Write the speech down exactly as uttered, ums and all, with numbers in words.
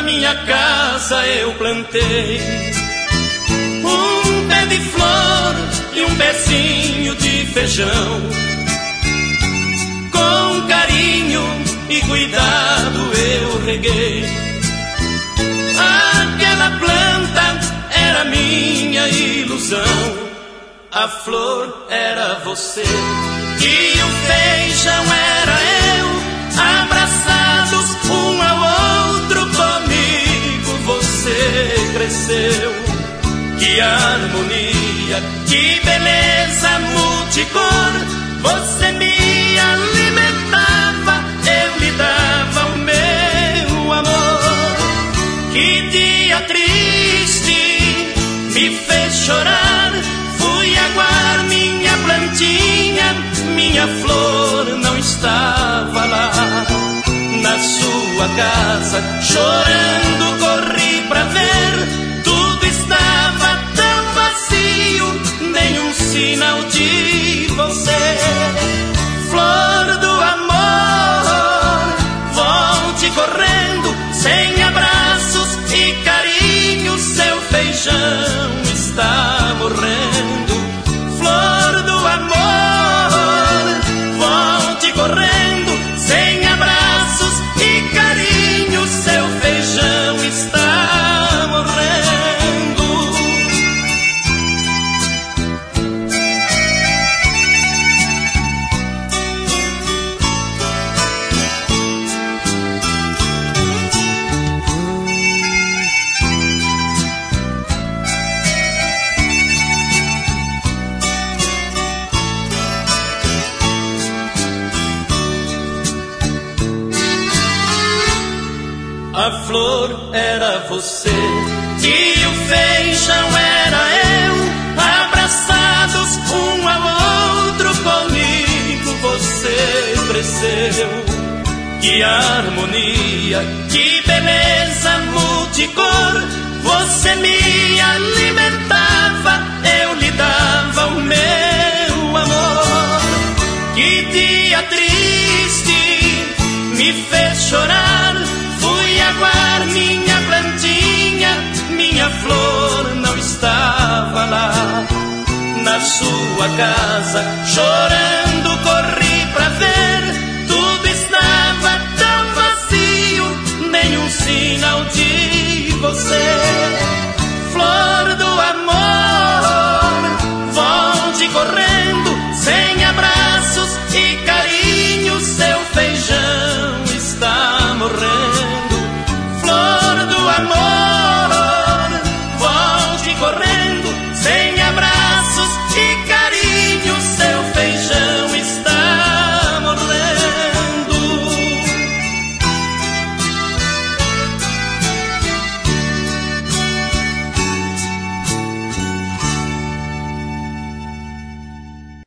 minha casa eu plantei um pé de flor e um pezinho de feijão. Com carinho e cuidado eu reguei. Aquela planta era minha ilusão. A flor era você e o feijão era eu, abraçados um ao outro, comigo você cresceu. Que harmonia, que beleza multicor, você me alimentava, eu lhe dava o meu amor. Que dia triste me fez chorar, fui aguar minha plantinha, minha flor não estava lá. Na sua casa, chorando, corri pra ver, tudo estava tão vazio, nenhum sinal de você. Flor do amor, volte correndo, sem abraços e carinho, seu feijão está morrendo. Flor do amor, volte correndo, sem abraços e carinho, seu feijão está morrendo. A flor era você e o feijão era eu, abraçados um ao outro, comigo você cresceu. Que harmonia, que beleza multicor, você me alimentava, eu lhe dava o meu amor. Que dia triste me fez chorar, fui aguar minha plantinha, minha flor não estava lá. Na sua casa, chorando,